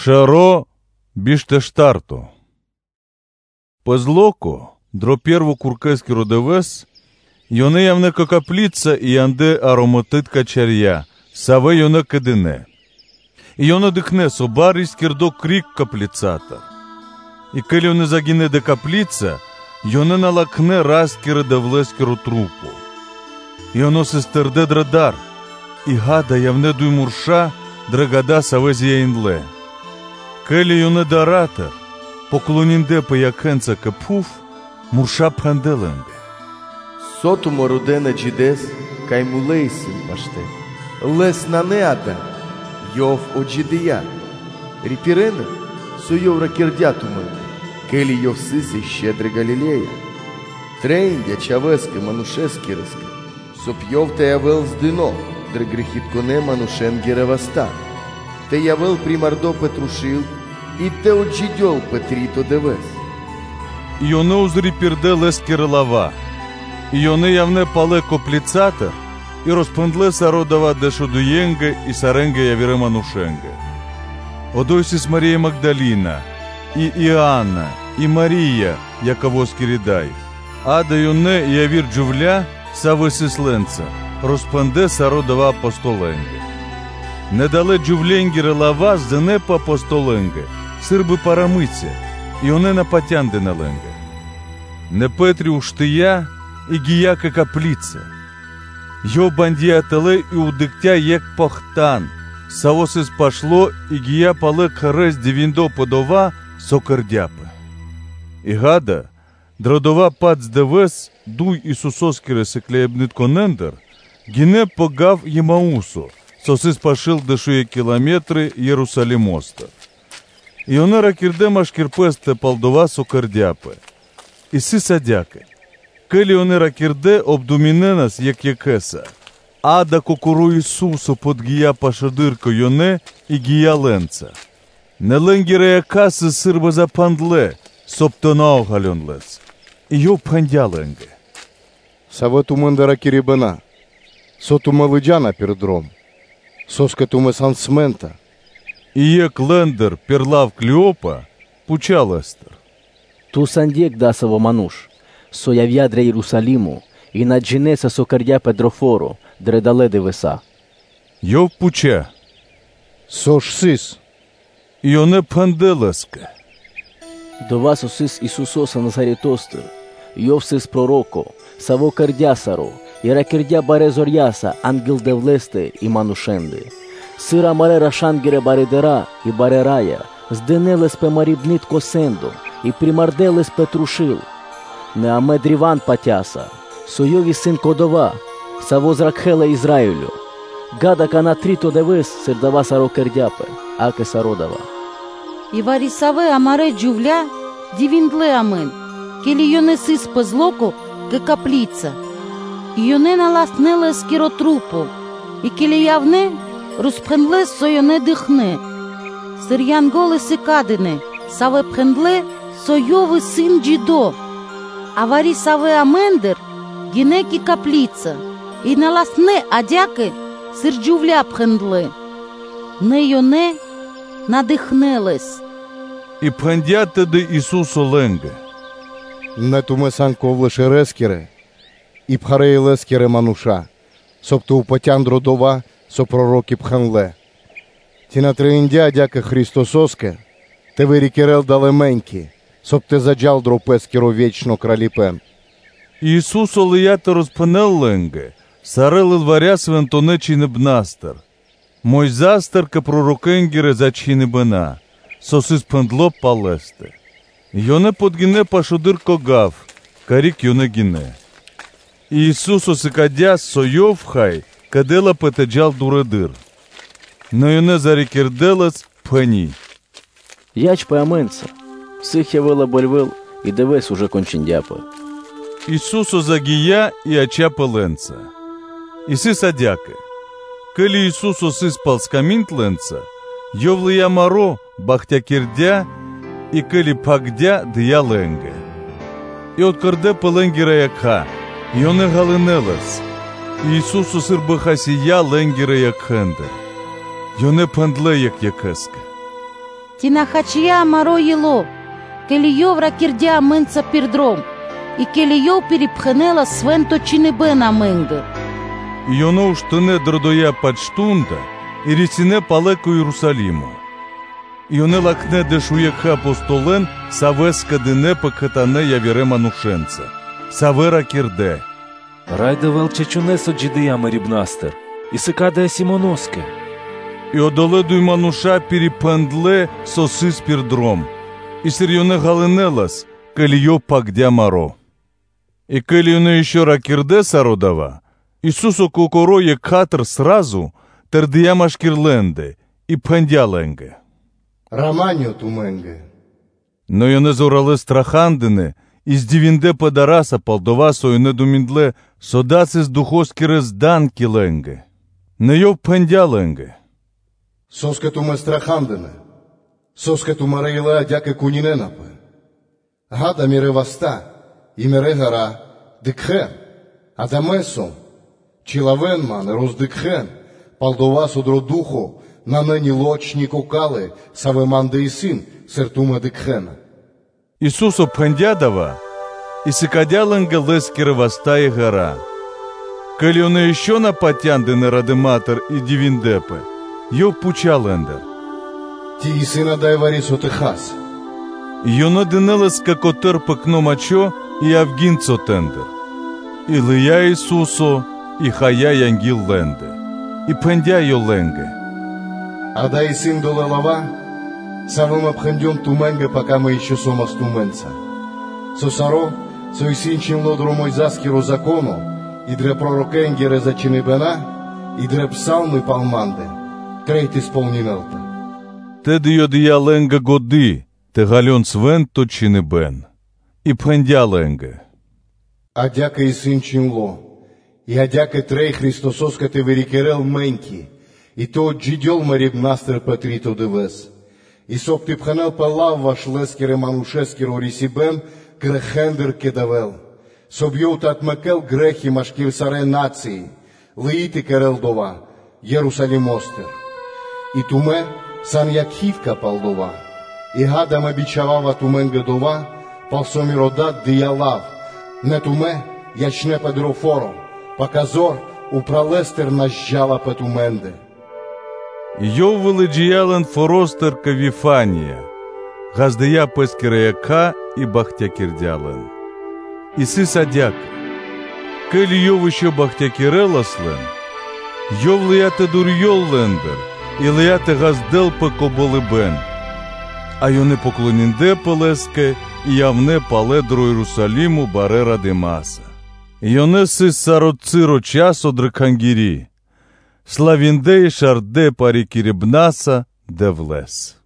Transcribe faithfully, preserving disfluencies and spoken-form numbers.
Шаро біштештарто. Позлоко, дро перву куркески родовес, йоне явне каплица и янде ароматитка чаря, саве йоне кедине. И йоне дихне собари скирдо крик каплицата. И коли йоне загине де каплица, йоне налакне раскире де влескеру трупу. И оно се стерде драдар, и гада явне дуй мурша, драгада саве зияинле. Коли йоне даратер, поклонінде по якенца капуф, мурша панделенге. Сотумо родене джидес, кай мулейсин паште. Лес на неада, йов оджидия. Рипирена, со йов ракердятуме, кели йов сиси щедре Галилея. Трейндя чавеske манушески ръска, соп йов те явел с дino, дре грехитконе манушен гереваста. Те явел примардо петрушил, и те отжидьол петрито девес. И оне узри пирде лескере лава, и оне явне пале коплицата, и розпендле сародава дешодуенге и саренге явире манушенге. Одойсис Мария Магдалина, и Иоанна, и Мария, яковоски ридай. Ада йоне явир джувля, савесисленца, розпенде сародава апостоленге. Недале джувленгере лава зене по апостоленге, сирби парамице, и оне на патянде наленге. Не Петрі уштия, і гіяка капліце. Йо бандія теле і удиктя як пахтан. Савосис пошло, і гія пале хрест дівіндо подова сокердяпе. І гада, дродова пац девес, дуй Ісусоскере секлеєбнит конендер, гіне погав Ємаусу, сосис пашил дешує кілометри Єрусалимоста. І оне ракірде машкірпесте палдова сокердяпе. І си садяке. Келі оне ракірде обдуміненас, як якеса. Ада кокуру Ісусу под гія пашадирко йоне і гія ленца. Не ленгіре якаси сирба за пандле, соптонау гальонлец. І йо пандя ленге. Савету менде ракірібена. Сотуме лиджана пірдром. Соскатуме сансмента. І як лендер перлав Кліопа, пуча Лестер. Tu sandjek dasavo manush, so javja dre Ierusalimu, i na džinesa so kardja Pedroforo, dre dale devesa. Йов пуча. Сош сис. І оне панделеска. До вас осис Ісусоса Назаритостер, йов сис пророко, саво кардясаро, і ракердя баре зоряса, ангел девлесте і манушенде. Сира маре рашангере баредера і барерая, зденелес пе марібнит косендо, и примарделес Петрушил, не амедріван патяса, сойові син кодова, саво зракхела Ізраїлю, гада канатрито девес сердава сарокердяпе, аке сародава. И варисаве амаре джувля дивиндле амен, кели йоне сис пезлоко ке каплица, и йоне наластнеле скиротрупо, и кели явне розпхенле со йоне дихне, сир'янголе секадине, саве пхендле Сойовый сын Джидо, а вари саве амендер, гинеки каплица, и наласне адяке сирджувля пхендле. Не йоне надихнелес. І пхендяте де Ісусу ленге. Не туме санко влеше рескере, і пхареє лескере мануша, сопто упатян дродова, со пророки пханле. Ті на триіндя дяке Христососке, те вирікерел далеменькі, соб те заджал дропескеро вечно краліпен. Ісус олияте розпенел ленге, сарелил варя свентоне чинебнастер. Мой застер ке пророкенгере за чинебена, сосис пендло палесте. Йоне подгине пашудир когав, карік йоне гине. Ісус осикадя сойов хай, кадела петеджал дуредир. Но йоне зарікерделец пені. Яч пеаменца, сих явела больвел, і девес уже кончиндяпе. Ісусу загія і ачапе ленца. Іси садяке. Кели Ісусу сис палскамінт ленца, йовлия маро бахтя кирдя, і кели пагдя дия ленге. І откарде пеленгіра якха, йоне галинелес. Ісусу сирбиха сія ленгіра як хендер. Йоне пандле як якеска. Тина хачия маро ело, келийов ракирдя мынца пирдром, и келийов перепхенела свенто чинебена мэнгэ. Йоно уштыне дродоя почтунда, и ресине палеко Иерусалиму. Йоне лакне дешуекха апостолен савеска дене пакхатане явире манушенца. Савера кирде. Райда велчечунесо джидия марибнастер, и сыкадая симоноске. И одоледу мануша перепендле сосы с пирдром. И сирьоне галинелас, келийо пагдя маро. И келийоне еще ракирде сародава, Исусо кокоро екхатр сразу, тердия машкирленде, и пендяленге. Раманьо туменге. Но йоне зорали страхандене, из дивинде подараса палдова сойне думиндле, содацис духоскирес данки ленге. Не йов пендяленге. Соска туме страхандене. Соска тумареила дяке куниненапе. Гада мире васта, и мире гара, дикхен, адамесом, чилавенман, роздикхен, палдова содро духо, на нені лочнико кали, савеманде и син, сертуме дикхена. Исусо пендядава, и сикадяленге лескире вастае гора. Коли оне еще на патяндене радематор и дивиндепе, йов пучалендер. Ти и сина дай варисо техас. Йоно денелес какотер пекно мачо и авгинцо тендер. И лия Исусо, и хая янгил ленде. И пендя йо ленге. А да и сын доле лава, савым обхендем туменге, пока мы еще сомас туменца. Сосаро, со и сын чинлодро мойзаскиро закону, и дре пророкенгере за чинебена, и дре псалмы палманде, крейт исполнинелта. Тед йо дия ленге годи, те гален свен то чинебен. И пендя ленге. Адяка и сын чинло, и адяка трей Христососка те верикерел менки, и то джидел мариб настер патрито девес. И сок ты пханел палав ваш лескере манушескер орисибен грехендер кедавел. Собьют отмекел грехи машкир саре нации, лиити керел дова, Иерусалим остер. И туме сан якхивка палдова, и гадам обичавава туменге дова, палсомиродат диялав, не туме ячне педрофоро, показор упралестер нажжала петуменде. Йов веледжиялен форостер кавифания, газдея пескереяка и бахтякирдялен. И сы садяк, кели йов еще бахтякиреласлен, йов лияте дурьол лендер, и лияте газдел по коболебен, а йоне поклонинде пелеске, и явне паледро Иерусалиму барера демаса. Йоне сы сароциро часо дракангири, славинде и шарде парикирибнаса девлес.